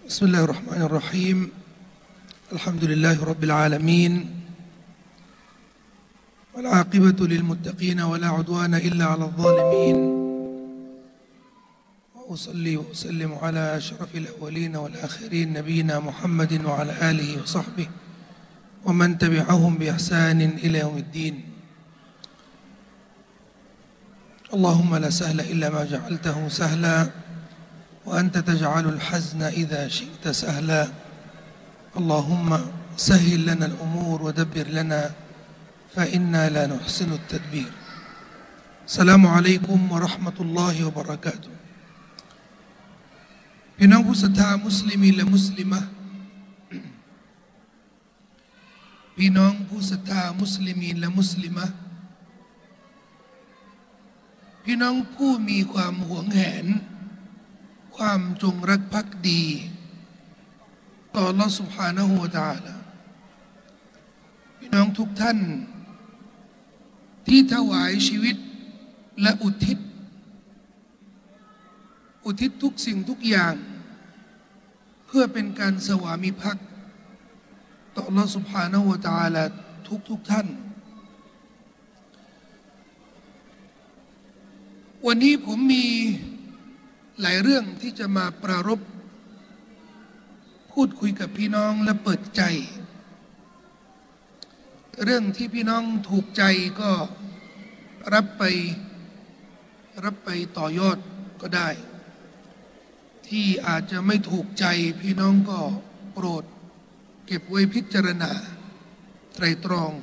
بسم الله الرحمن الرحيم الحمد لله رب العالمين والعاقبة للمتقين ولا عدوان إلا على الظالمين وأصلي وأسلم على أشرف الأولين والآخرين نبينا محمد وعلى آله وصحبه ومن تبعهم بإحسان إلى يوم الدين اللهم لا سهل إلا ما جعلته سهلا وأنت تجعل الحزن إذا شئت سهلا اللهم سهل لنا الأمور ودبر لنا فإنا لا نحسن التدبير السلام عليكم ورحمة الله وبركاته พี่น้องผู้ศรัทธามุสลิมีและมุสลิมะพี่น้องผู้ศรัทธามุสลิมีและมุสลิมะพี่น้องผู้มีความหวงแหนความจงรักภักดีต่อ Allah سبحانه และ تعالى พี่น้องทุกท่านที่ถวายชีวิตและอุทิศทุกสิ่งทุกอย่างเพื่อเป็นการสวามิภักดิ์ต่อ Allah سبحانه และ تعالى ทุกท่านวันนี้ผมมีหลายเรื่องที่จะมาปรารภพูดคุยกับพี่น้องและเปิดใจเรื่องที่พี่น้องถูกใจก็รับไปต่อยอดก็ได้ที่อาจจะไม่ถูกใจพี่น้องก็โปรดเก็บไว้พิจารณาไตร่ตรอง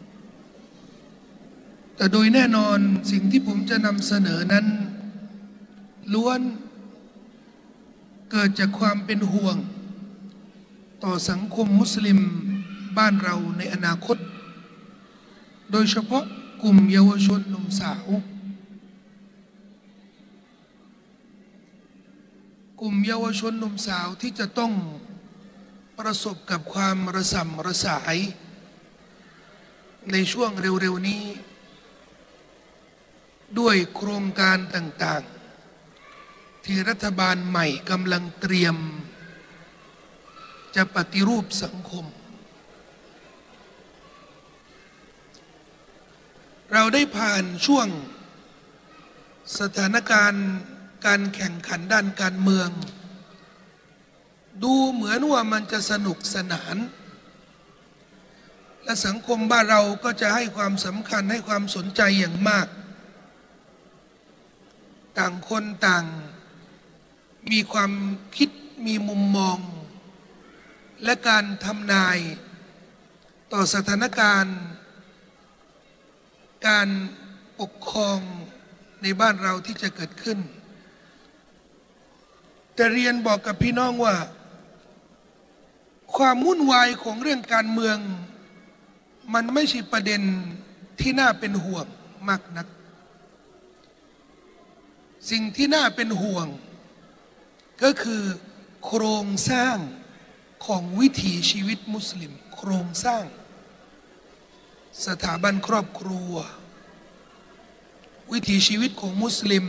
แต่โดยแน่นอนสิ่งที่ผมจะนำเสนอนั้นล้วนเกิดจากความเป็นห่วงต่อสังคมมุสลิมบ้านเราในอนาคตโดยเฉพาะกลุ่มเยาวชนหนุ่มสาวกลุ่มเยาวชนหนุ่มสาวที่จะต้องประสบกับความระส่ำระสายในช่วงเร็วๆนี้ด้วยโครงการต่างๆที่รัฐบาลใหม่กำลังเตรียมจะปฏิรูปสังคมเราได้ผ่านช่วงสถานการณ์การแข่งขันด้านการเมืองดูเหมือนว่ามันจะสนุกสนานและสังคมบ้านเราก็จะให้ความสำคัญให้ความสนใจอย่างมากต่างคนต่างมีความคิดมีมุมมองและการทำนายต่อสถานการณ์การปกครองในบ้านเราที่จะเกิดขึ้นแต่เรียนบอกกับพี่น้องว่าความวุ่นวายของเรื่องการเมืองมันไม่ใช่ประเด็นที่น่าเป็นห่วงมากนักสิ่งที่น่าเป็นห่วงก็คือโครงสร้างของวิถีชีวิตมุสลิมโครงสร้างสถาบันครอบครัววิถีชีวิตของมุสลิม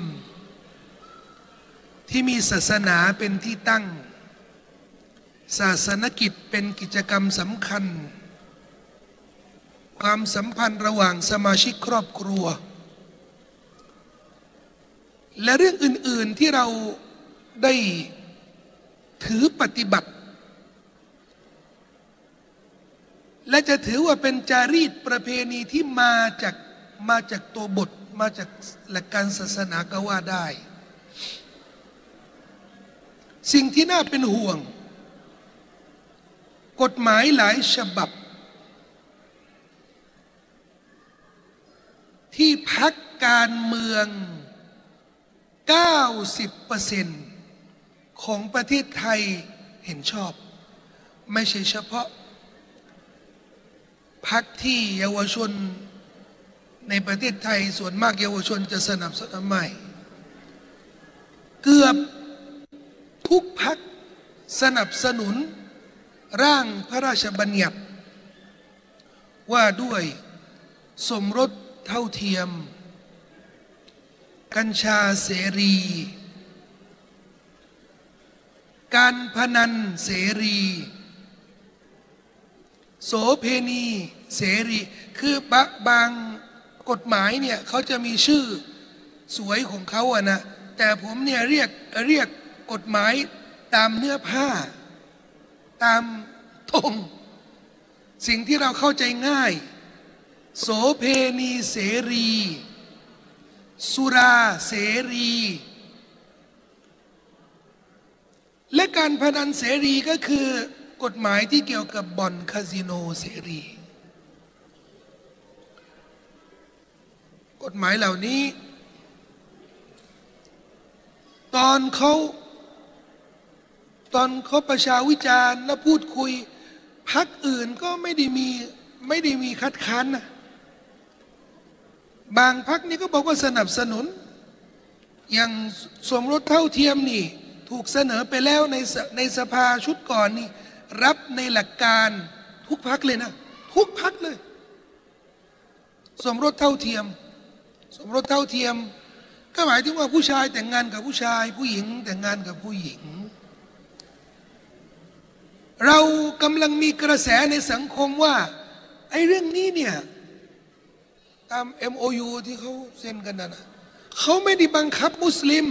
ที่มีศาสนาเป็นที่ตั้งศาสนกิจเป็นกิจกรรมสำคัญความสัมพันธ์ระหว่างสมาชิกครอบครัวและเรื่องอื่นๆที่เราได้ถือปฏิบัติและจะถือว่าเป็นจารีตประเพณีที่มาจากตัวบทมาจากหลักการศาสนาก็ว่าได้สิ่งที่น่าเป็นห่วงกฎหมายหลายฉบับที่พรรคการเมือง90% ของประเทศไทยเห็นชอบไม่ใช่เฉพาะพรรคที่เยาวชนในประเทศไทยส่วนมากเยาวชนจะสนับสนุนใหม่เกือบทุกพรรคสนับสนุนร่างพระราชบัญญัติว่าด้วยสมรสเท่าเทียมกัญชาเสรีการพนันเสรีโสเพณีเสรีคือบางกฎหมายเนี่ยเขาจะมีชื่อสวยของเขาอะนะแต่ผมเนี่ยเรียกกฎหมายตามเนื้อผ้าตามธงสิ่งที่เราเข้าใจง่ายโสเพณีเสรีสุราเสรีและการพนันเสรีก็คือกฎหมายที่เกี่ยวกับบ่อนคาสิโนเสรีกฎหมายเหล่านี้ตอนเขาประชาวิจารณ์และพูดคุยพรรคอื่นก็ไม่ได้มีคัดค้านนะบางพรรคนี่ก็บอกว่าสนับสนุนอย่างสมรสเท่าเทียมนี่ถูกเสนอไปแล้วในสภาชุดก่อนนี่รับในหลักการทุกพรรคเลยนะทุกพรรคเลยสมรสเท่าเทียมก็หมายถึงว่าผู้ชายแต่งงานกับผู้ชายผู้หญิงแต่งงานกับผู้หญิงเรากำลังมีกระแสในสังคมว่าไอ้เรื่องนี้เนี่ยตาม MOU ที่เขาเซ็นกันนะเขาไม่ได้บังคับมุสลิม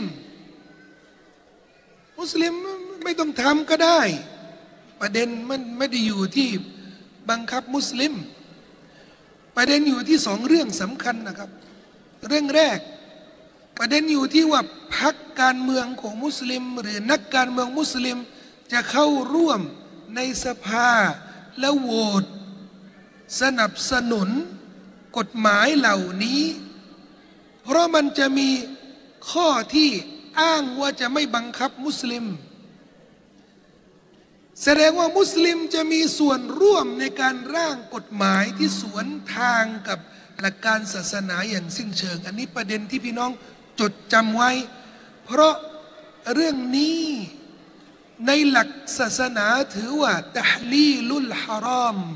ไม่ต้องทำก็ได้ประเด็นมันไม่ได้อยู่ที่บังคับมุสลิมประเด็นอยู่ที่2 เรื่องสำคัญนะครับเรื่องแรกประเด็นอยู่ที่ว่าพรรคการเมืองของมุสลิมหรือนักการเมืองมุสลิมจะเข้าร่วมในสภาและโหวตสนับสนุนกฎหมายเหล่านี้เพราะมันจะมีข้อที่อ้างว่าจะไม่บังคับมุสลิมแสดงว่ามุสลิมจะมีส่วนร่วมในการร่างกฎหมายที่สวนทางกับหลักการศาสนาอย่างสิ้นเชิงอันนี้ประเด็นที่พี่น้องจดจำไว้เพราะเรื่องนี้ในหลักศาสนาถือว่าตะฮลีลุลฮารอม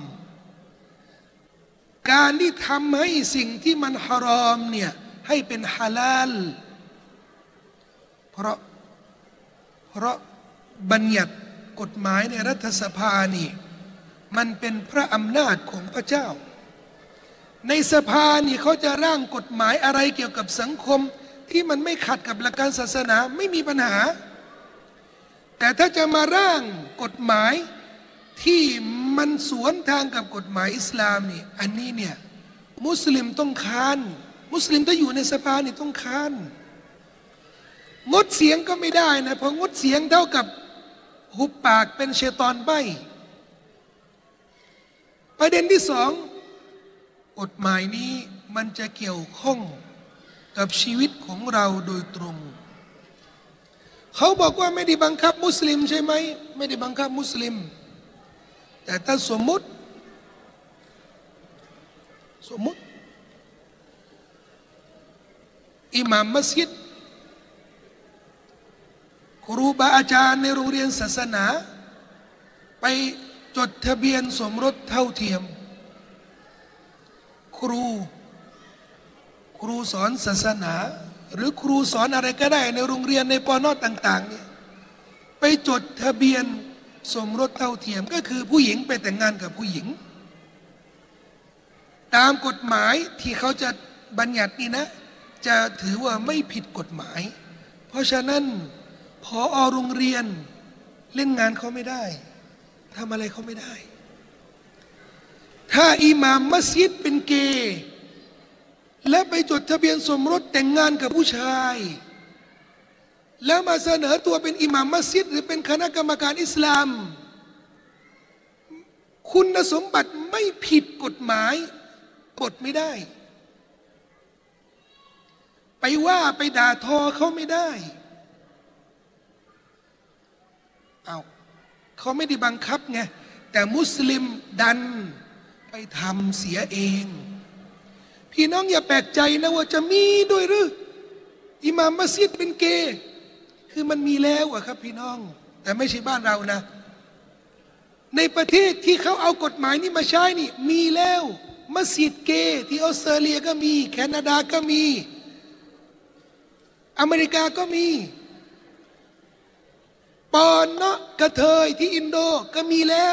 การที่ทำให้สิ่งที่มันฮารอมเนี่ยให้เป็นฮาลาลเพราะบัญญัติกฎหมายในรัฐสภานี่มันเป็นพระอำนาจของพระเจ้าในสภานี่เขาจะร่างกฎหมายอะไรเกี่ยวกับสังคมที่มันไม่ขัดกับหลักการศาสนาไม่มีปัญหาแต่ถ้าจะมาร่างกฎหมายที่มันสวนทางกับกฎหมายอิสลามนี่อันนี้เนี่ยมุสลิมต้องค้านมุสลิมถ้าอยู่ในสภานี่ต้องค้านงดเสียงก็ไม่ได้นะเพราะงดเสียงเท่ากับหุบปากเป็นชัยฏอนใบ้ประเด็นที่2กฎหมายนี้มันจะเกี่ยวข้องกับชีวิตของเราโดยตรงเขาบอกว่าไม่ได้บังคับมุสลิมใช่ไหมไม่ได้บังคับมุสลิมแต่ถ้าสมมุติอิหม่ามมัสยิดครูบาอาจารย์ในโรงเรียนศาสนาไปจดทะเบียนสมรสเท่าเทียมครูสอนศาสนาหรือครูสอนอะไรก็ได้ในโรงเรียนในปนต่างๆเนี่ยไปจดทะเบียนสมรสเท่าเทียมก็คือผู้หญิงไปแต่งงานกับผู้หญิงตามกฎหมายที่เขาจะบัญญัตินี่นะจะถือว่าไม่ผิดกฎหมายเพราะฉะนั้นผอ.โรงเรียนเล่นงานเขาไม่ได้ทำอะไรเขาไม่ได้ถ้าอิหม่ามมัสยิดเป็นเกย์และไปจดทะเบียนสมรสแต่งงานกับผู้ชายแล้วมาเสนอตัวเป็นอิหม่ามมัสยิดหรือเป็นคณะกรรมการอิสลามคุณสมบัติไม่ผิดกฎหมายกดไม่ได้ไปว่าไปด่าทอเขาไม่ได้เขาไม่ได้บังคับไงแต่มุสลิมดันไปทำเสียเองพี่น้องอย่าแปลกใจนะว่าจะมีด้วยหรืออิหม่ามมัสยิดเป็นเกย์คือมันมีแล้วอะครับพี่น้องแต่ไม่ใช่บ้านเรานะในประเทศที่เขาเอากฎหมายนี้มาใช้นี่มีแล้วมัสยิดเกย์ที่ออสเตรเลียก็มีแคนาดาก็มีอเมริกาก็มีปอนเนาะกระเทยที่อินโดก็มีแล้ว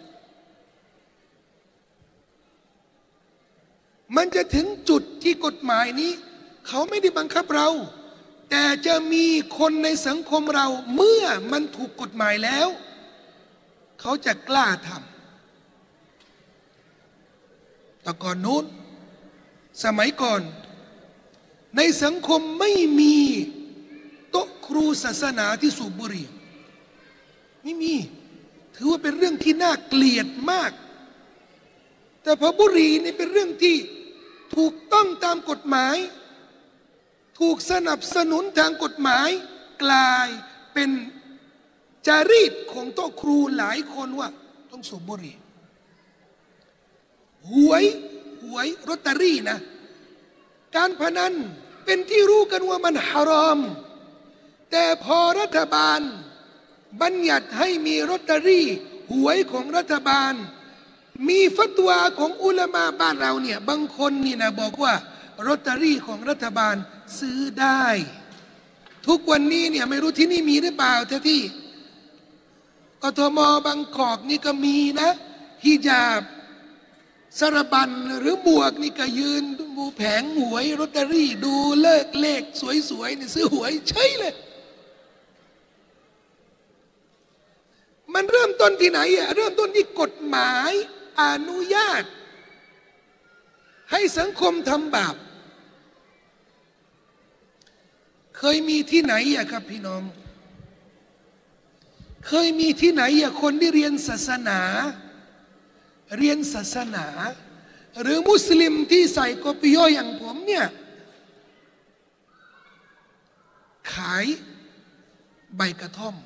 มันจะถึงจุดที่กฎหมายนี้เขาไม่ได้บังคับเราแต่จะมีคนในสังคมเราเมื่อมันถูกกฎหมายแล้วเขาจะกล้าทำแต่ก่อนนู้นสมัยก่อนในสังคมไม่มีโต๊ะครูศาสนาที่สูบบุหรี่ไม่มีถือว่าเป็นเรื่องที่น่าเกลียดมากแต่พอบุหรี่นี่เป็นเรื่องที่ถูกต้องตามกฎหมายถูกสนับสนุนทางกฎหมายกลายเป็นจารีตของโต๊ะครูหลายคนว่าต้องสูบบุหรี่หวยลอตเตอรี่นะการพนันเป็นที่รู้กันว่ามันฮารอมแต่พอรัฐบาลบัญญัติให้มีลอตเตอรี่หวยของรัฐบาลมีฟัตวาของอุลามะบ้านเราเนี่ยบางคนนี่นะบอกว่าลอตเตอรี่ของรัฐบาลซื้อได้ทุกวันนี้เนี่ยไม่รู้ที่นี่มีหรือเปล่าแต่ที่กทมบางกอกนี่ก็มีนะฮิญาบสารบัญหรือหมวกนี่ก็ยืนดูแผงหวยลอตเตอรี่ดูเลขสวยๆนี่ซื้อหวยใช่เลยมันเริ่มต้นที่ไหนอะเริ่มต้นที่กฎหมายอนุญาตให้สังคมทำบาปเคยมีที่ไหนอะครับพี่น้องเคยมีที่ไหนอะคนที่เรียนศาสนาหรือมุสลิมที่ใส่กอปิโยอย่างผมเนี่ยขายใบกระท่อม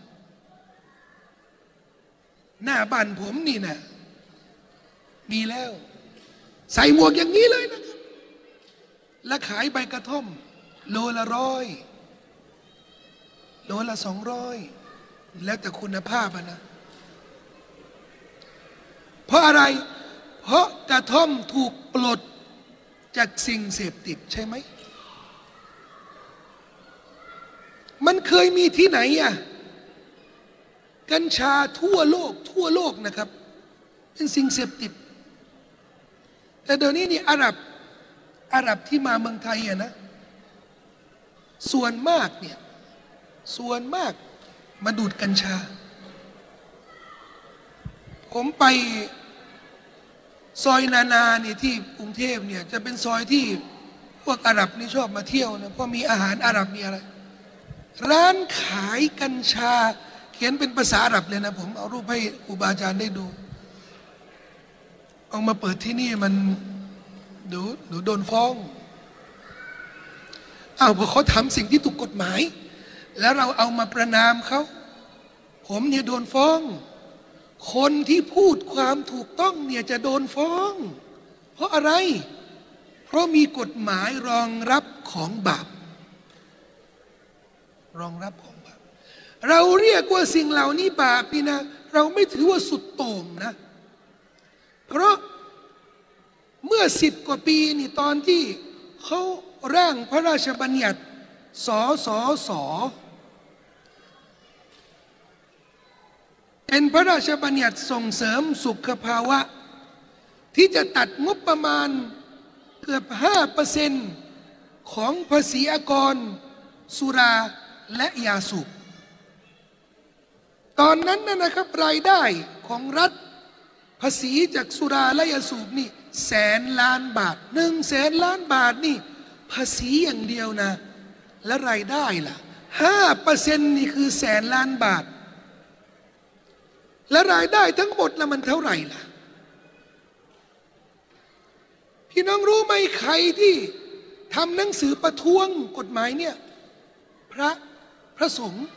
หน้าบ้านผมนี่นะมีแล้วใส่หมวกอย่างนี้เลยนะครับและขายใบกระท่อมโลละ100โลละ200แล้วแต่คุณภาพนะเพราะอะไรเพราะกระท่อมถูกปลดจากสิ่งเสพติดใช่ไหมมันเคยมีที่ไหนอะกัญชาทั่วโลกนะครับเป็นสิ่งเสพติดแต่เดี๋ยวนี้นี่อาหรับที่มาเมืองไทยอะนะส่วนมากมาดูดกัญชาผมไปซอยนาเนี่ยที่กรุงเทพเนี่ยจะเป็นซอยที่พวกอาหรับนี่ชอบมาเที่ยวนะเพราะมีอาหารอาหรับมีอะไรร้านขายกัญชาเขียนเป็นภาษาอาหรับเลยนะผมเอารูปให้ครูบาอาจารย์ได้ดูเอามาเปิดที่นี่มันเดี๋ยวโดนฟ้องเพราะเขาทำสิ่งที่ถูกกฎหมายแล้วเราเอามาประณามเขาผมเนี่ยโดนฟ้องคนที่พูดความถูกต้องเนี่ยจะโดนฟ้องเพราะอะไรเพราะมีกฎหมายรองรับของบาปเราเรียกว่าสิ่งเหล่านี้บาปนี่นะเราไม่ถือว่าสุดโต่งนะเพราะเมื่อ10 กว่าปีนี่ตอนที่เขาร่างพระราชบัญญัติสเป็นพระราชบัญญัติส่งเสริมสุขภาวะที่จะตัดงบประมาณเกือบ 5% ของภาษีอากรสุราและยาสูบตอนนั้นนะครับรายได้ของรัฐภาษีจากสุราและยาสูบนี่100,000,000 บาท100,000,000 บาทนี่ภาษีอย่างเดียวนะและรายได้ล่ะ 5% นี่คือ100,000,000 บาทและรายได้ทั้งหมดแล้วมันเท่าไหร่ล่ะพี่น้องรู้ไหมใครที่ทำหนังสือประท้วงกฎหมายเนี่ยพระสงฆ์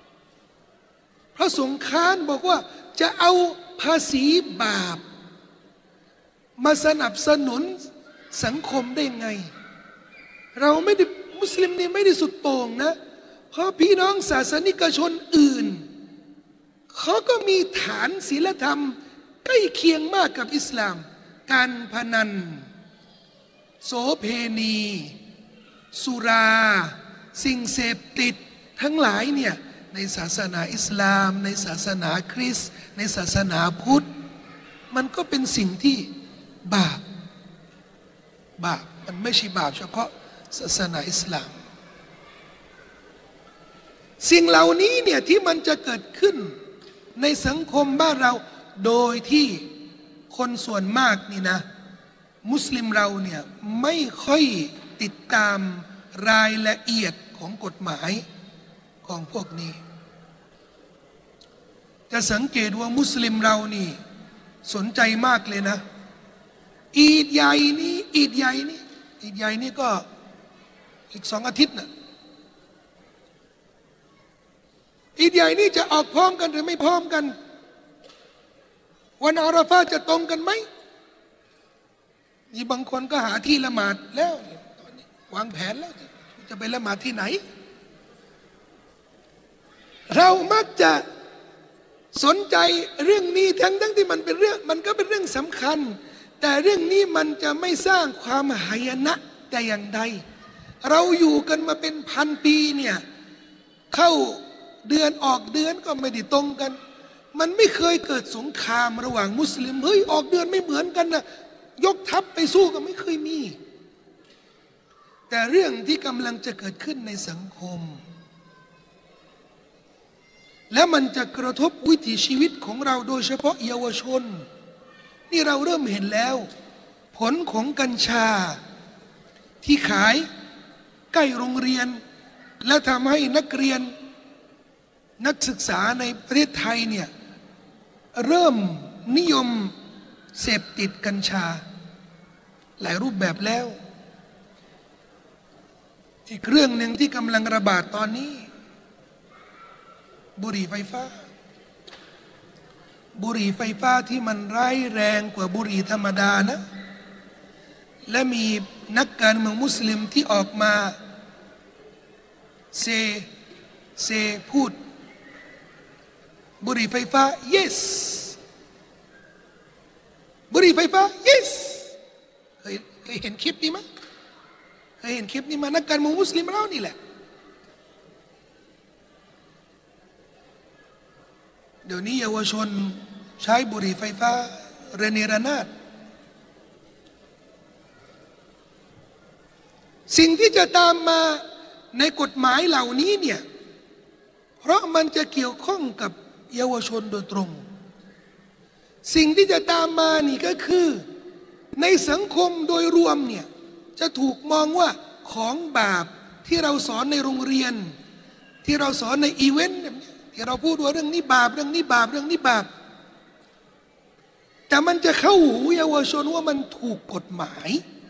ค้านบอกว่าจะเอาภาษีบาปมาสนับสนุนสังคมได้ไงเราไม่ได้มุสลิมนี่ไม่ได้สุดโต่งนะเพราะพี่น้องศาสนิกชนอื่นเขาก็มีฐานศีลธรรมใกล้เคียงมากกับอิสลามการพนันโสเพณีสุราสิ่งเสพติดทั้งหลายเนี่ยในศาสนาอิสลามในศาสนาคริสต์ในศาสนาพุทธมันก็เป็นสิ่งที่บาปมันไม่ใช่บาปเฉพาะศาสนาอิสลามสิ่งเหล่านี้เนี่ยที่มันจะเกิดขึ้นในสังคมบ้านเราโดยที่คนส่วนมากนี่นะมุสลิมเราเนี่ยไม่ค่อยติดตามรายละเอียดของกฎหมายของพวกนี้จะสังเกตว่ามุสลิมเรานี่สนใจมากเลยนะอีดใหญ่นี่ก็อีก2 อาทิตย์นะอีดใหญ่นี่จะออกพร้อมกันหรือไม่พร้อมกันวันอาราฟาจะตรงกันไหมมีบางคนก็หาที่ละหมาดแล้วตอนนี้วางแผนแล้วจะไปละหมาดที่ไหนเรามักจะสนใจเรื่องนี้ทั้งที่มันเป็นเรื่องมันก็เป็นเรื่องสำคัญแต่เรื่องนี้มันจะไม่สร้างความหายนะแต่อย่างใดเราอยู่กันมาเป็น1,000 ปีเนี่ยเข้าเดือนออกเดือนก็ไม่ได้ตรงกันมันไม่เคยเกิดสงครามระหว่างมุสลิมเฮ้ยออกเดือนไม่เหมือนกันนะยกทัพไปสู้ก็ไม่เคยมีแต่เรื่องที่กำลังจะเกิดขึ้นในสังคมและมันจะกระทบวิถีชีวิตของเราโดยเฉพาะเยาวชนนี่เราเริ่มเห็นแล้วผลของกัญชาที่ขายใกล้โรงเรียนและทำให้นักเรียนนักศึกษาในประเทศไทยเนี่ยเริ่มนิยมเสพติดกัญชาหลายรูปแบบแล้วอีกเรื่องหนึ่งที่กำลังระบาดตอนนี้บุหรี่ไฟฟ้าที่มันร้ายแรงกว่าบุหรี่ธรรมดานะและมีนักการเมืองมุสลิมที่ออกมาเซพูดบุหรี่ไฟฟ้า yes บุหรี่ไฟฟ้า yes เคยเห็นคลิปนี้มั้ยเคยเห็นคลิปนี้มานักการเมืองมุสลิมเรานี่แหละเดี๋ยวนี้เยาวชนใช้บุหรี่ไฟฟ้าระเนระนาดสิ่งที่จะตามมาในกฎหมายเหล่านี้เนี่ยเพราะมันจะเกี่ยวข้องกับเยาวชนโดยตรงสิ่งที่จะตามมานี่ก็คือในสังคมโดยรวมเนี่ยจะถูกมองว่าของบาปที่เราสอนในโรงเรียนที่เราสอนในอีเวนต์ที่เราพูดว่าเรื่องนี้บาปเรื่องนี้บาปเรื่องนี้บาปแต่มันจะเข้าหูเยาวชนว่ามันถูกกฎหมาย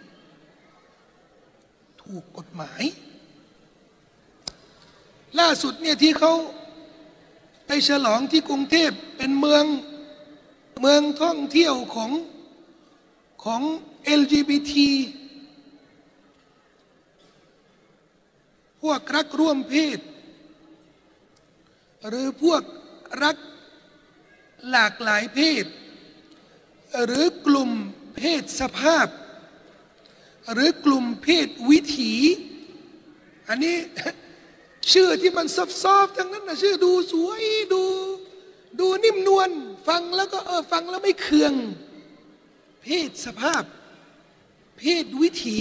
ล่าสุดเนี่ยที่เขาไปฉลองที่กรุงเทพเป็นเมืองท่องเที่ยวของ LGBT พวกรักร่วมเพศหรือพวกรักหลากหลายเพศหรือกลุ่มเพศสภาพหรือกลุ่มเพศวิถีอันนี้ชื่อที่มันซอฟๆทั้งนั้นนะชื่อดูสวยดูนิ่มนวลฟังแล้วก็ฟังแล้วไม่เคืองเพศสภาพเพศวิถี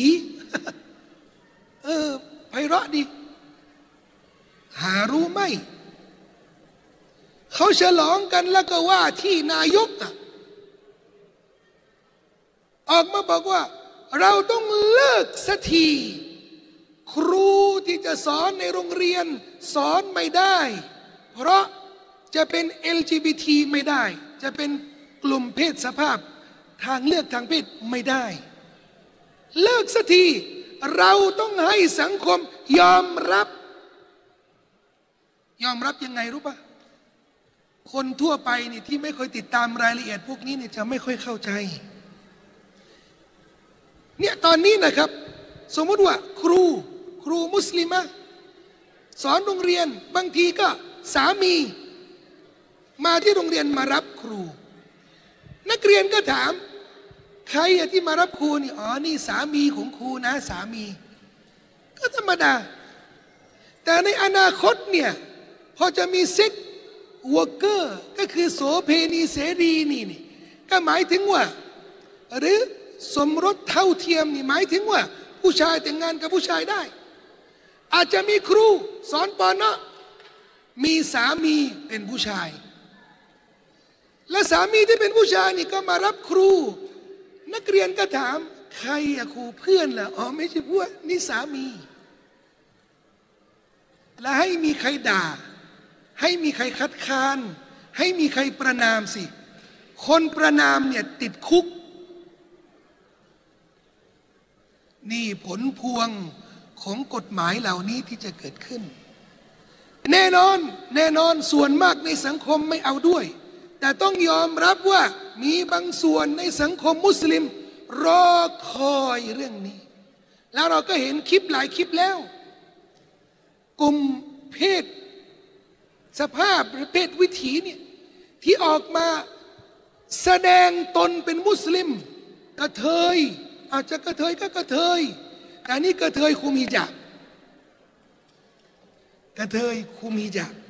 ไพเราะดีหารู้ไหมเขาฉลองกันแล้วก็ว่าที่นายกออกมาบอกว่าเราต้องเลิกสักทีครูที่จะสอนในโรงเรียนสอนไม่ได้เพราะจะเป็น LGBT ไม่ได้จะเป็นกลุ่มเพศสภาพทางเลือกทางเพศไม่ได้เลิกสักทีเราต้องให้สังคมยอมรับยังไงรู้ปะคนทั่วไปนี่ที่ไม่ค่อยติดตามรายละเอียดพวกนี้เนี่ยจะไม่ค่อยเข้าใจเนี่ยตอนนี้นะครับสมมติว่าครูมุสลิมะสอนโรงเรียนบางทีก็สามีมาที่โรงเรียนมารับครูนักเรียนก็ถามใครที่มารับครูนี่นี่สามีของครูนะสามีก็ธรรมดาแต่ในอนาคตเนี่ยพอจะมีเซ็กวอร์เกอร์ก็คือโสเพณีเสรีนี่ก็หมายถึงว่าหรือสมรสเท่าเทียมนี่หมายถึงว่าผู้ชายแต่งงานกับผู้ชายได้ อาจจะมีครูสอนปอนะมีสามีเป็นผู้ชายและสามีที่เป็นผู้ชายนี่ก็มารับครูนักเรียนก็ถามใครอะครูเพื่อนเหรออ๋อไม่ใช่พวกนี่สามีและให้มีใครด่าให้มีใครคัดค้านให้มีใครประนามสิคนประนามเนี่ยติดคุกนี่ผลพวงของกฎหมายเหล่านี้ที่จะเกิดขึ้นแน่นอนส่วนมากในสังคมไม่เอาด้วยแต่ต้องยอมรับว่ามีบางส่วนในสังคมมุสลิมรอคอยเรื่องนี้แล้วเราก็เห็นคลิปหลายคลิปแล้วกลุ่มเพศสภาพหรือเพศวิถีเนี่ยที่ออกมาแสดงตนเป็นมุสลิมกระเทยอาจจะกระเทยก็กระเทยแต่นี่กระเทยคุมฮิญาบกระเทยคุมฮิญาบ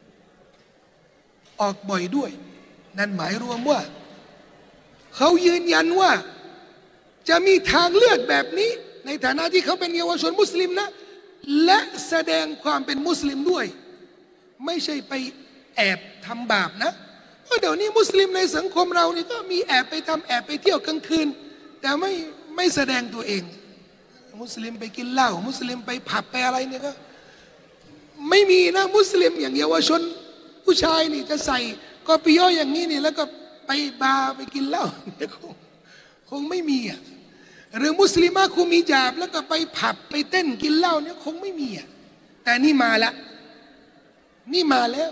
ออกบ่อยด้วยนั่นหมายรวมว่าเขายืนยันว่าจะมีทางเลือกแบบนี้ในฐานะที่เขาเป็นเยาวชนมุสลิมนะและแสดงความเป็นมุสลิมด้วยไม่ใช่ไปแอบทำบาปนะเพราะเดี๋ยวนี้มุสลิมในสังคมเรานี่ก็มีแอบไปทำแอบไปเที่ยวกลางคืนแต่ไม่แสดงตัวเองมุสลิมไปกินเหล้ามุสลิมไปผับไปอะไรเนี่ยก็ไม่มีนะมุสลิมอย่างเยาวชนผู้ชายนี่จะใส่กอปิโยอย่างนี้นี่แล้วก็ไปบาร์ไปกินเหล้าเนี่ยคงไม่มีอ่ะหรือมุสลิมะคุมฮิญาบแล้วก็ไปผับไปเต้นกินเหล้าเนี่ยคงไม่มีอ่ะแต่นี่มาละนี่มาแล้ว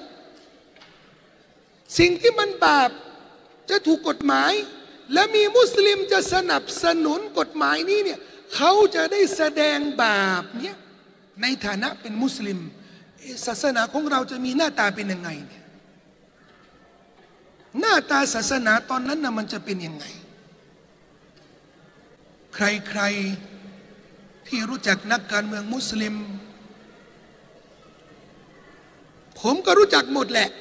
สิ่งที่มันบาปจะถูกกฎหมายและมีมุสลิมจะสนับสนุนกฎหมายนี้เนี่ยเขาจะได้แสดงบาปเนี่ยในฐานะเป็นมุสลิมศาสนาของเราจะมีหน้าตาเป็นยังไงเนี่ยหน้าตาศาสนาตอนนั้นน่ะมันจะเป็นยังไงใครๆที่รู้จักนักการเมืองมุสลิมผมก็รู้จักหมดแหละ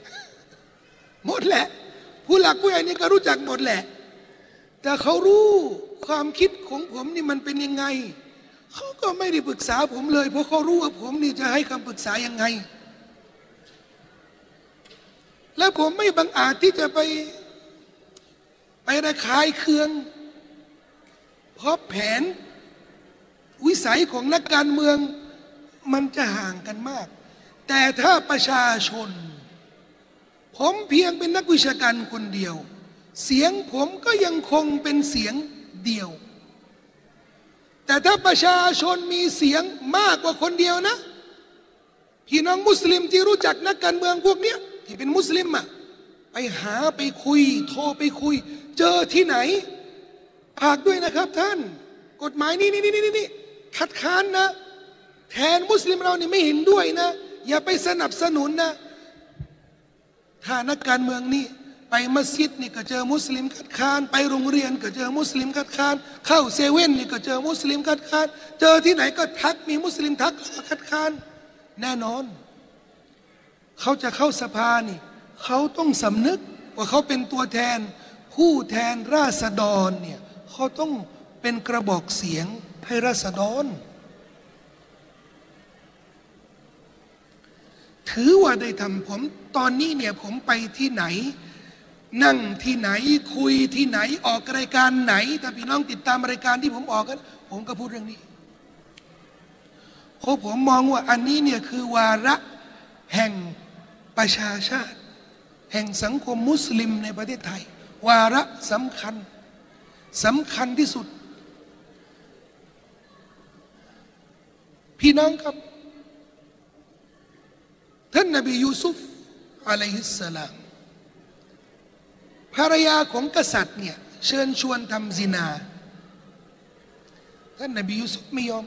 ผู้หลักผู้ใหญ่นี่ก็รู้จักหมดแหละแต่เขารู้ความคิดของผมนี่มันเป็นยังไงเขาก็ไม่ได้ปรึกษาผมเลยเพราะเขารู้ว่าผมนี่จะให้คำปรึกษายังไงและผมไม่บังอาจที่จะไประคายเคืองเพราะแผนวิสัยของนักการเมืองมันจะห่างกันมากแต่ถ้าประชาชนผมเพียงเป็นนักวิชาการคนเดียวเสียงผมก็ยังคงเป็นเสียงเดียวแต่ถ้าประชาชนมีเสียงมากกว่าคนเดียวนะพี่น้องมุสลิมที่รู้จักนักการเมืองพวกเนี้ยที่เป็นมุสลิมอะไปหาไปคุยโทรไปคุยเจอที่ไหนฝากด้วยนะครับท่านกฎหมายนี่คัดค้านนะแทนมุสลิมเรานี่ไม่เห็นด้วยนะอย่าไปสนับสนุนนะถ้านักการเมืองนี่ไปมัสยิดนี่ก็เจอมุสลิมคัดค้านไปโรงเรียนก็เจอมุสลิมคัดค้านเข้าเซเว่นนี่ก็เจอมุสลิมคัดค้านเจอที่ไหนก็ทักมีมุสลิมทักคัดค้านแน่นอนเขาจะเข้าสภานี่เขาต้องสำนึกว่าเขาเป็นตัวแทนผู้แทนราษฎรเนี่ยเขาต้องเป็นกระบอกเสียงให้ราษฎรถือว่าได้ทำผมตอนนี้เนี่ยผมไปที่ไหนนั่งที่ไหนคุยที่ไหนออกรายการไหนถ้าพี่น้องติดตามรายการที่ผมออกกันผมก็พูดเรื่องนี้เพราะผมมองว่าอันนี้เนี่ยคือวาระแห่งประชาชาติแห่งสังคมมุสลิมในประเทศไทยวาระสำคัญที่สุดพี่น้องครับท่านนบียูซุฟอะลัยฮิสสลามภรรยาของกษัตริย์เนี่ยเชิญชวนทำซินาท่านนบียูซุฟไม่ยอม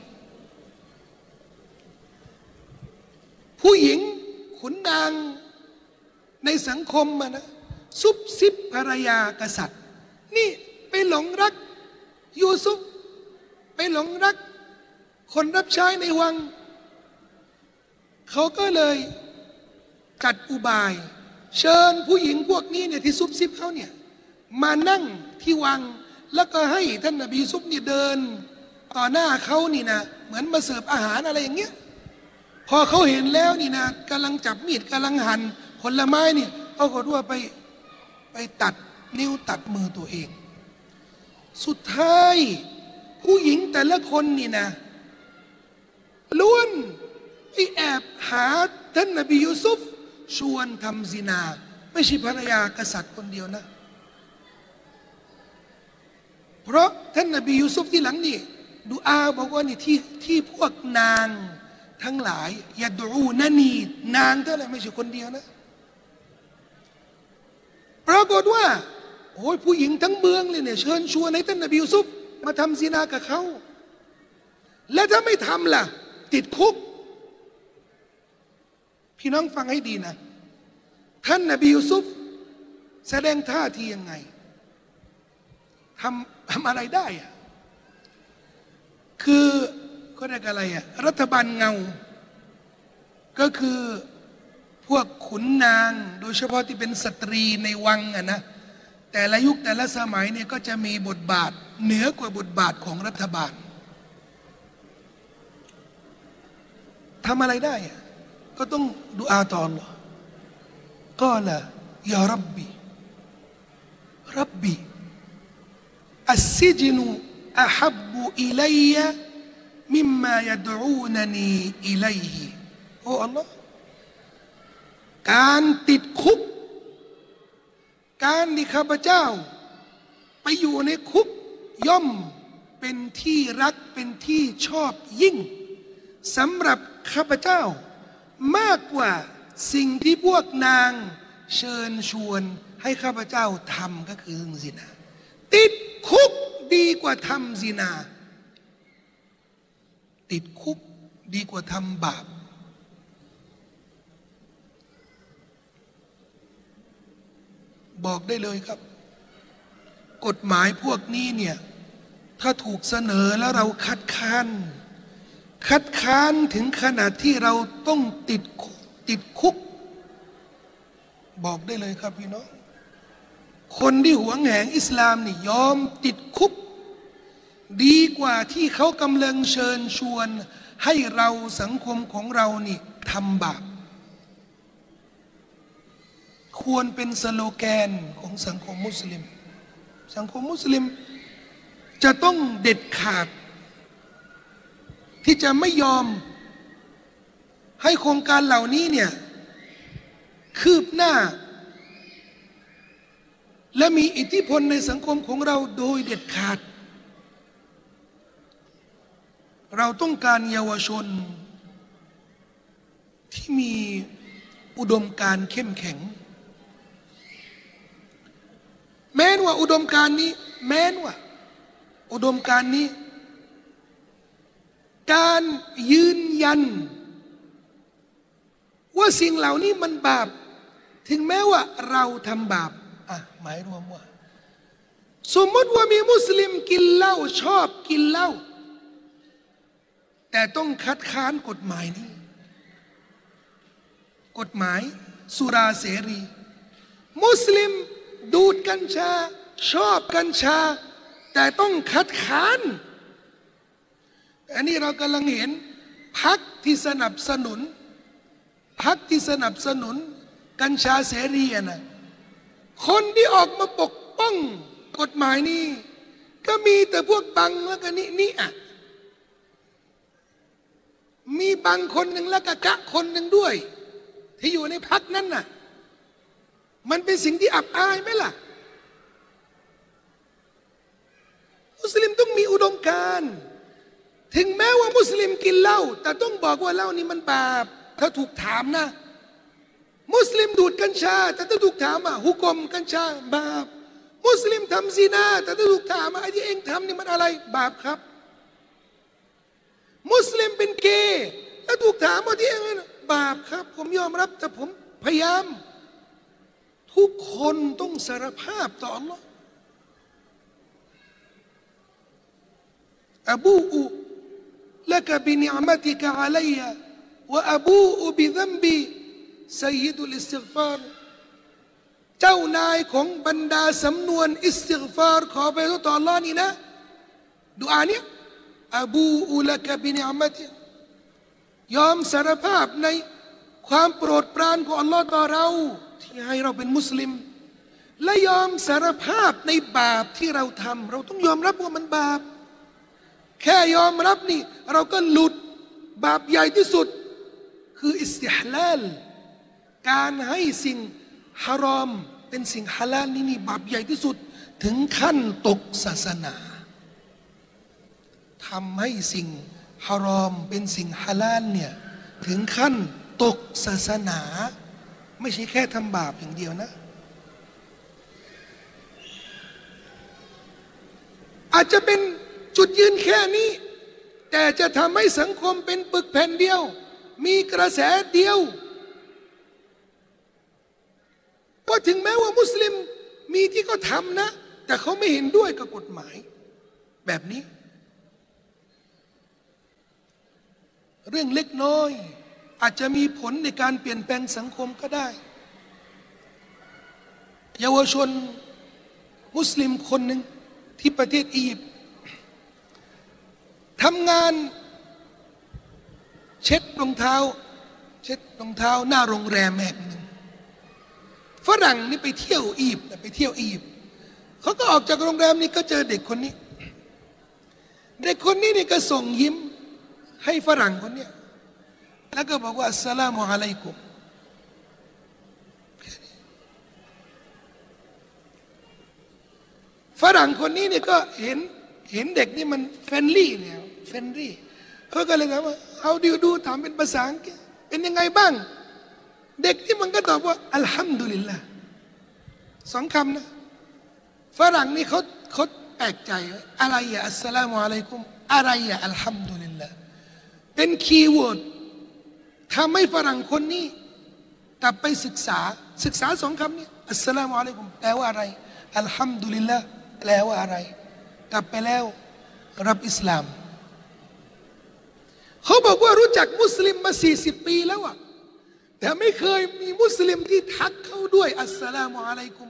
ผู้หญิงขุนนางในสังคมมานะซุบซิบภรรยากษัตริย์นี่ไปหลงรักยูซุฟไปหลงรักคนรับใช้ในวังเขาก็เลยจัดอุบายเชิญผู้หญิงพวกนี้เนี่ยที่ซุบซิบเขาเนี่ยมานั่งที่วังแล้วก็ให้ท่านนบียูซุฟเนี่ยเดินต่อหน้าเขานี่นะเหมือนมาเสิร์ฟอาหารอะไรอย่างเงี้ยพอเขาเห็นแล้วนี่นะกำลังจับมีดกำลังหั่นผลไม้นี่เขาก็ว่าไปตัดนิ้วตัดมือตัวเองสุดท้ายผู้หญิงแต่ละคนนี่นะล้วนไปแอบหาท่านนบียูซุฟชวนทำซินาไม่ใช่ภรรยากษัตริย์คนเดียวนะเพราะท่านนบียูซุฟที่หลังนี่ดูอาบอกว่านี่ที่พวกนางทั้งหลายอย่าดูนันีนางเท่าไหร่ไม่ใช่คนเดียวนะปรากฏว่าโอ้ยผู้หญิงทั้งเมืองเลยเนี่ยเชิญชวนให้ท่านนบียูซุฟมาทำซินากับเขาและถ้าไม่ทำล่ะติดคุกพี่น้องฟังให้ดีนะท่านนบียูซุฟแสดงท่าทียังไงทำอะไรได้อะคือเขาเรียกอะไรอะรัฐบาลเงาก็คือพวกขุนนางโดยเฉพาะที่เป็นสตรีในวังอะนะแต่ละยุคแต่ละสมัยเนี่ยก็จะมีบทบาทเหนือกว่าบทบาทของรัฐบาลทำอะไรได้อะก็ต้องดุอาต่ออัลลอฮ์ก็ละยารับบีอัสซิจนุอะฮับบุอิลัยยะมิมมายะดูนนีอิลัยฮิโอ้อัลลอฮ์การติดคุกการที่ข้าพเจ้าไปอยู่ในคุกย่อมเป็นที่รักเป็นที่ชอบยิ่งสำหรับข้าพเจ้ามากกว่าสิ่งที่พวกนางเชิญชวนให้ข้าพเจ้าทำก็คือซินาติดคุกดีกว่าทำซินาติดคุกดีกว่าทำบาปบอกได้เลยครับกฎหมายพวกนี้เนี่ยถ้าถูกเสนอแล้วเราคัดค้านถึงขนาดที่เราต้องติดคุกบอกได้เลยครับพี่น้องคนที่หวงแหนอิสลามนี่ยอมติดคุกดีกว่าที่เขากำลังเชิญชวนให้เราสังคมของเรานี่ทำบาปควรเป็นสโลแกนของสังคมมุสลิมสังคมมุสลิมจะต้องเด็ดขาดที่จะไม่ยอมให้โครงการเหล่านี้เนี่ยคืบหน้าและมีอิทธิพลในสังคมของเราโดยเด็ดขาดเราต้องการเยาวชนที่มีอุดมการณ์เข้มแข็งแม้ว่าอุดมการณ์นี้การยืนยันว่าสิ่งเหล่านี้มันบาปถึงแม้ว่าเราทำบาปหมายรวมว่าสมมติว่ามีมุสลิมกินเหล้าชอบกินเหล้าแต่ต้องคัดค้านกฎหมายนี้กฎหมายสุราเสรีมุสลิมดูดกัญชาชอบกัญชาแต่ต้องคัดค้านอันนี้เรากำลังเห็นพรรคที่สนับสนุนกัญชาเสรีนะคนที่ออกมาปกป้องกฎหมายนี้ก็มีแต่พวกบังแล้วก็นี่มีบางคนหนึ่งแล้วก็กะคนหนึ่งด้วยที่อยู่ในพรรคนั้นน่ะมันเป็นสิ่งที่อับอายไหมล่ะมุสลิมต้องมีอุดมการณ์ถึงแม้ว่ามุสลิมกินเหล้าแต่ต้องบอกว่าเหล้านี่มันบาปถ้าถูกถามนะมุสลิมดูดกัญชาแต่ถ้าถูกถามฮุกมกัญชาบาปมุสลิมทำซินาแต่ถ้าถูกถามไอ้ที่เองทำนี่มันอะไรบาปครับมุสลิมเป็นเกย์ถ้าถูกถามว่าที่เองบาปครับผมยอมรับแต่ผมพยายามทุกคนต้องสารภาพต่ออัลลอฮ์อบูอุละกะบินิอ์มะติกะอะลัยยะวะอบูอุบิซัมบีซัยยิดุลอิสติฆฟารเจ้านายของบรรดาสำนวนอิสติฆฟารขอไปต่ออัลลอฮ์นี่นะดุอาเนี่ยอบูอุลกะบินิอ์มะติยอมสารภาพในความโปรดปรานของอัลลอฮ์ต่อเราที่ให้เราเป็นมุสลิมและยอมสารภาพในบาปที่เราทำเราต้องยอมรับว่ามันบาปแค่ยอมรับนี่เราก็หลุดบาปใหญ่ที่สุดคืออิสติฮลาลการให้สิ่งฮารอมเป็นสิ่งฮาลาลนี่บาปใหญ่ที่สุดถึงขั้นตกศาสนาทำให้สิ่งฮารอมเป็นสิ่งฮาลาลเนี่ยถึงขั้นตกศาสนาไม่ใช่แค่ทำบาปอย่างเดียวนะอาจจะเป็นจุดยืนแค่นี้แต่จะทำให้สังคมเป็นปึกแผ่นเดียวมีกระแสเดียวก็ถึงแม้ว่ามุสลิมมีที่เขาทำนะแต่เขาไม่เห็นด้วยกับกฎหมายแบบนี้เรื่องเล็กน้อยอาจจะมีผลในการเปลี่ยนแปลงสังคมก็ได้เยาวชนมุสลิมคนหนึ่งที่ประเทศอียิปต์ทำงานเช็ดรองเท้าหน้าโรงแรมแห่งหนึ่งฝรั่งนี่ไปเที่ยวอียิปต์เขาก็ออกจากโรงแรมนี้ก็เจอเด็กคนนี้นี่ก็ส่งยิ้มให้ฝรั่งคนนี้แล้วก็บอกว่าอัสสลามุอะลัยกุมฝรั่งคนนี้เนี่ยก็เห็นเด็กนี่มันเฟรนลี่เขาก็เลยถามว่า how do you do ถามเป็นภาษาอังกฤษเป็นยังไงบ้างเด็กที่มันก็ตอบว่าอัลฮัมดุลิลละ2 คำนะฝรั่งนี่เขาแปลกใจอะไรอะอัสสลามุอะลัยกุมอะไรอะอัลฮัมดุลิลละเป็นคีย์เวิร์ดทำให้ฝรั่งคนนี้กลับไปศึกษา2 คำนี้อัสสลามุอะลัยกุมแปลว่าอะไรอัลฮัมดุลิลละแปลว่าอะไรกลับไปแล้วรับอิสลามเขาบอกว่ารู้จักมุสลิมมา40 ปีแล้วอะแต่ไม่เคยมีมุสลิมที่ทักเขาด้วยอัสสลามุอะลัยกุม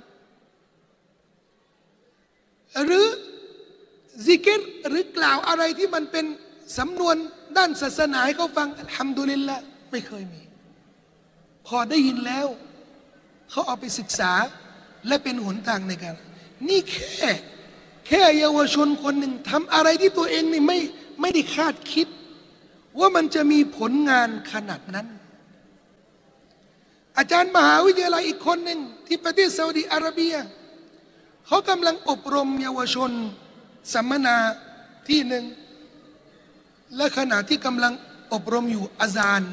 หรือซิกรหรือกล่าวอะไรที่มันเป็นสำนวนด้านศาสนาให้เขาฟังอัลฮัมดุลิลละไม่เคยมีพอได้ยินแล้วเขาเอาไปศึกษาและเป็นหนทางในการนี่แค่เยาวชนคนหนึ่งทำอะไรที่ตัวเองนี่ไม่ได้คาดคิดว่ามันจะมีผลงานขนาดนั้นอาจารย์มหาวิทยาลัยอีกคนหนึ่งที่ประเทศซาอุดิอาระเบียเขากำลังอบรมเยาวชนสัมมนาที่หนึ่งและขณะที่กำลังอบรมอยู่อาซาน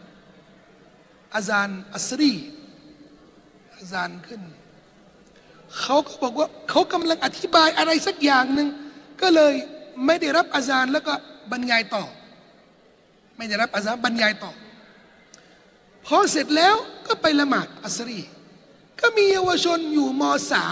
อัสรีอาซานขึ้นเขาก็บอกว่าเขากำลังอธิบายอะไรสักอย่างหนึ่งก็เลยไม่ได้รับอาซานแล้วก็บรรยายต่อไม่ได้รับอาซานบรรยายต่อพอเสร็จแล้วก็ไปละหมาดอัสรีก็มีเยาวชนอยู่ม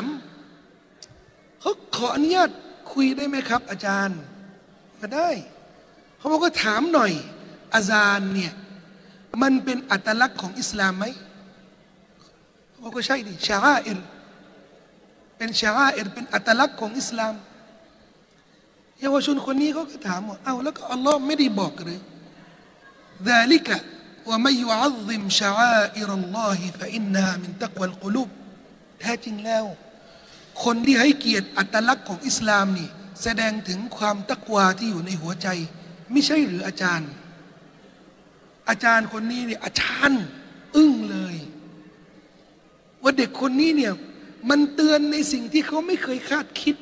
.3เขาขออนุญาตคุยได้ไหมครับอาจารย์ก็ได้เขาบอกว่าถามหน่อยอาซานเนี่ยมันเป็นอัตลักษณ์ของอิสลามไหมเขาบอกว่าใช่ดิชาอาอิรเป็นชาอาอิรเป็นอัตลักษณ์ของอิสลามเยาวชนคนนี้เขาก็ถามว่าเอาแล้วก็อัลลอฮ์ไม่ได้บอกหรือ ذلك ومن يعظم شعائر الله فإنها من تقوى القلوب แท้จริงแล้วคนที่ให้เกียรติอัตลักษณ์ของอิสลามนี่แสดงถึงความตักวาที่อยู่ในหัวใจไม่ใช่หรืออาจารย์คนนี้เนี่ยอาจารย์อึ้งเลยว่าเด็กคนนี้เนี่ยมันเตือนในสิ่งที่เขาไม่เคยคาดคิด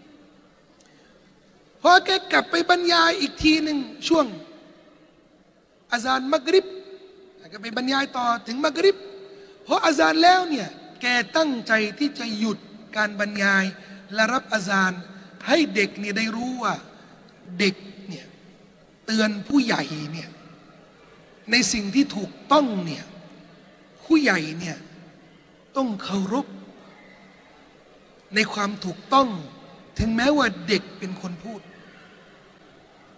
พอแกกลับไปบรรยายอีกทีหนึ่งช่วงอาซานมักริบก็ไปบรรยายต่อถึงมักริบเพราะอาซานแล้วเนี่ยแกตั้งใจที่จะหยุดการบรรยายและรับอาซานให้เด็กเนี่ยได้รู้ว่าเด็กเนี่ยเตือนผู้ใหญ่เนี่ยในสิ่งที่ถูกต้องเนี่ยผู้ใหญ่เนี่ยต้องเคารพในความถูกต้องถึงแม้ว่าเด็กเป็นคนพูด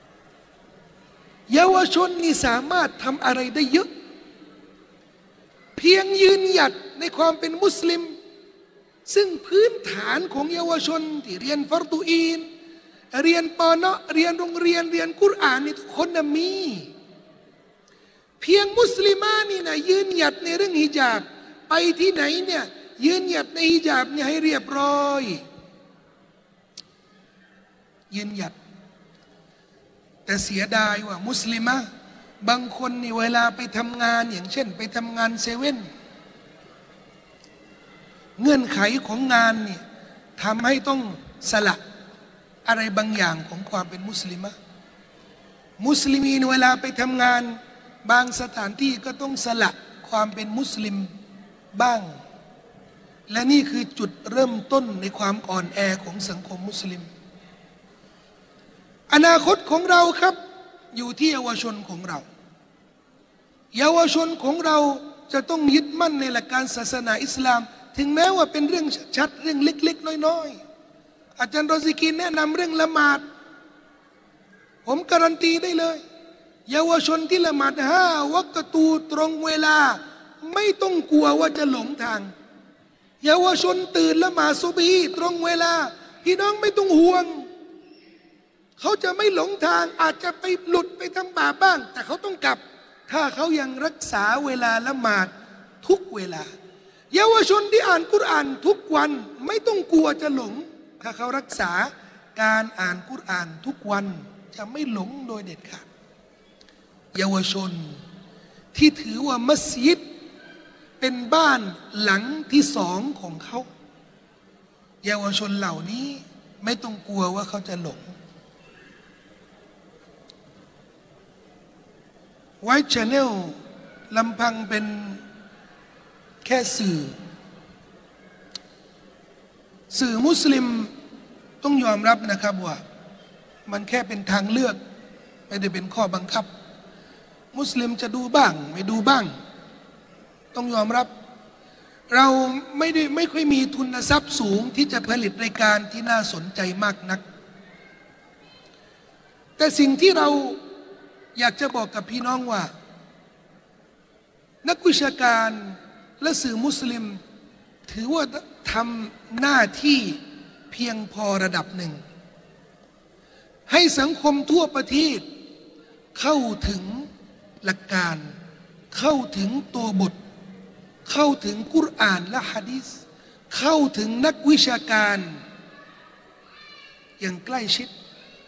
เยาวชนนี่สามารถทำอะไรได้เยอะเพียงยืนหยัดในความเป็นมุสลิมซึ่งพื้นฐานของเยาวชนที่เรียนฟัรดูอีนเรียนปอเนาะเรียนโรงเรียนเรียนกุรอานนี่ทุกคนมีเพียงมุสลิมานี่นะยืนหยัดในเรื่องฮิญาบไปที่ไหนเนี่ยยืนหยัดในฮิญาบเนี่ยให้เรียบร้อยยืนหยัดแต่เสียดายว่ามุสลิมะบางคนนี่เวลาไปทำงานอย่างเช่นไปทำงานเซเว่นเงื่อนไขของงานเนี่ยทำให้ต้องสละอะไรบางอย่างของความเป็นมุสลิมะมุสลิมีนเวลาไปทำงานบางสถานที่ก็ต้องสละความเป็นมุสลิมบ้างและนี่คือจุดเริ่มต้นในความอ่อนแอของสังคมมุสลิมอนาคตของเราครับอยู่ที่เยาวชนของเราเยาวชนของเราจะต้องยึดมั่นในหลักการศาสนาอิสลามถึงแม้ว่าเป็นเรื่องชัดเรื่องเล็กๆน้อยๆอาจารย์รอซิกีนแนะนำเรื่องละหมาดผมการันตีได้เลยเยาวชนที่ละหมาด5 วักตูตรงเวลาไม่ต้องกลัวว่าจะหลงทางเยาวชนตื่นละหมาดซุบฮีตรงเวลาพี่น้องไม่ต้องห่วงเขาจะไม่หลงทางอาจจะไปหลุดไปทำบาปบ้างแต่เขาต้องกลับถ้าเขายังรักษาเวลาละหมาดทุกเวลาเยาวชนที่อ่านกุรอานทุกวันไม่ต้องกลัวจะหลงถ้าเขารักษาการอ่านกุรอานทุกวันจะไม่หลงโดยเด็ดขาดเยาวชนที่ถือว่ามัสยิดเป็นบ้านหลังที่2ของเขาเยาวชนเหล่านี้ไม่ต้องกลัวว่าเขาจะหลงไวท์ชาแนลลำพังเป็นแค่สื่อมุสลิมต้องยอมรับนะครับว่ามันแค่เป็นทางเลือกไม่ได้เป็นข้อบังคับมุสลิมจะดูบ้างไม่ดูบ้างต้องยอมรับเราไม่ค่อยมีทุนทรัพย์สูงที่จะผลิตรายการที่น่าสนใจมากนักแต่สิ่งที่เราอยากจะบอกกับพี่น้องว่านักวิชาการและสื่อมุสลิมถือว่าทำหน้าที่เพียงพอระดับหนึ่งให้สังคมทั่วประเทศเข้าถึงหลักการเข้าถึงตัวบทเข้าถึงกุรอานและหะดีษเข้าถึงนักวิชาการอย่างใกล้ชิด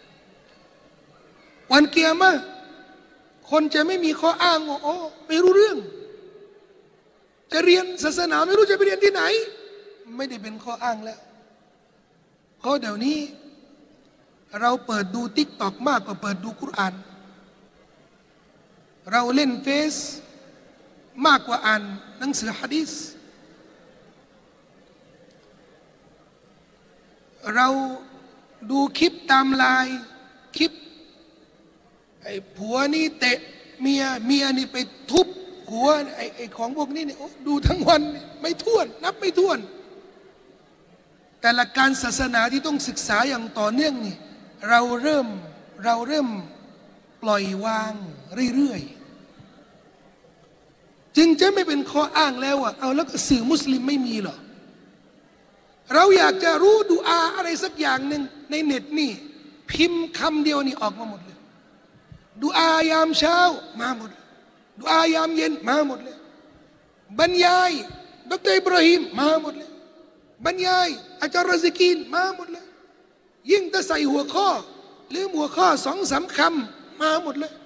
วันเกียรติคนจะไม่มีข้ออ้างว่าโอ้ไม่รู้เรื่องจะเรียนศาสนาไม่รู้จะไปเรียนที่ไหนไม่ได้เป็นข้ออ้างแล้วเพราะเดี๋ยวนี้เราเปิดดูติ๊กต็อกมากกว่าเปิดดูกุรอานเราเล่นเฟซมากกว่าอ่านหนังสือหะดีษเราดูคลิปตามไลน์คลิปไอ้ผัวนี่เตะเมียนี่ไปทุบหัวไอ้ของพวกนี้เนี่ยดูทั้งวันไม่ถ้วนนับไม่ถ้วนแต่หลักการศาสนาที่ต้องศึกษาอย่างต่อเนื่องนี่เราเริ่มปล่อยวางเรื่อยๆจึงจะไม่เป็นข้ออ้างแล้วว่าเอาแล้วก็สื่อมุสลิมไม่มีหรอเราอยากจะรู้ดุอาอะไรสักอย่างหนึ่งในเน็ตนี่พิมพ์คำเดียวนี่ออกมาหมดเลยดุอายามเช้ามาหมดดุอายามเย็นมาหมดเลยบรรยายดร.อิบราฮิมมาหมดเลยบรรยายอาจารย์รอซิกีนมาหมดเลยยิ่งถ้าใส่หัวข้อหรือหัวข้อ2-3 คำมาหมดเลย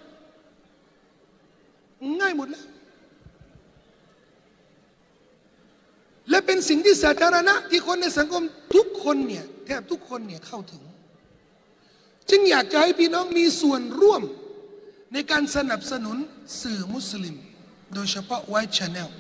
ง่ายหมดแล้วและเป็นสิ่งที่สาธารณะที่คนในสังคมทุกคนเนี่ยแทบทุกคนเนี่ยเข้าถึงจึงอยากจะให้พี่น้องมีส่วนร่วมในการสนับสนุนสื่อมุสลิมโดยเฉพาะไวท์ชาแนล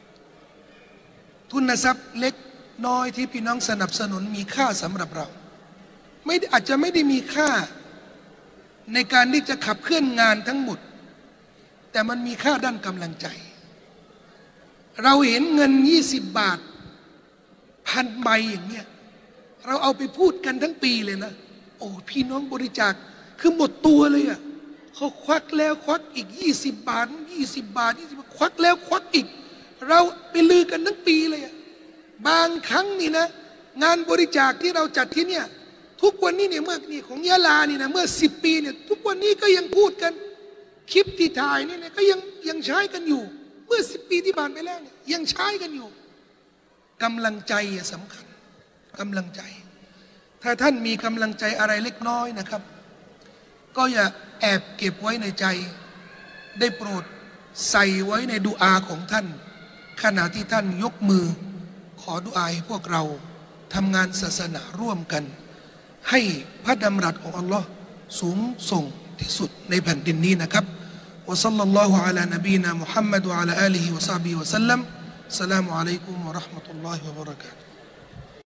ทุนทรัพย์เล็กน้อยที่พี่น้องสนับสนุนมีค่าสำหรับเราอาจจะไม่ได้มีค่าในการที่จะขับเคลื่อนงานทั้งหมดแต่มันมีค่าด้านกำลังใจเราเห็นเงิน20 บาท1,000 ใบอย่างเงี้ยเราเอาไปพูดกันทั้งปีเลยนะโอ้พี่น้องบริจาคคือหมดตัวเลยอ่ะเขาควักแล้วควักอีก20 บาท20 บาทควักแล้วควักอีกเราไปลือกันทั้งปีเลยอะบางครั้งนี่นะงานบริจาคที่เราจัดที่เนี่ยทุกวันนี้เนี่ยเมื่อนี่ของยะลานี่นะเมื่อ10 ปีเนี่ยทุกวันนี้ก็ยังพูดกันคลิปที่ถ่ายนี่ก็ยังใช้กันอยู่เมื่อ10 ปีที่ผ่านไปแล้วเนี่ยยังใช้กันอยู่กำลังใจสำคัญกำลังใจถ้าท่านมีกำลังใจอะไรเล็กน้อยนะครับก็อย่าแอบเก็บไว้ในใจได้โปรดใส่ไว้ในดุอาของท่านขณะที่ท่านยกมือขอดุอาให้พวกเราทำงานศาสนาร่วมกันให้พระดำรัสของอัลลอฮ์สูงส่งที่สุดในแผ่นดินนี้นะครับวะซัลลัลลอฮุอะลานบีนามุฮัมมัดวะอะลาอาลิฮิวะซอฮบิฮิวะซัลลัมอัสสลามุอะลัยกุมวะเราะห์มะตุลลอฮิวะบะเราะกาตุฮ์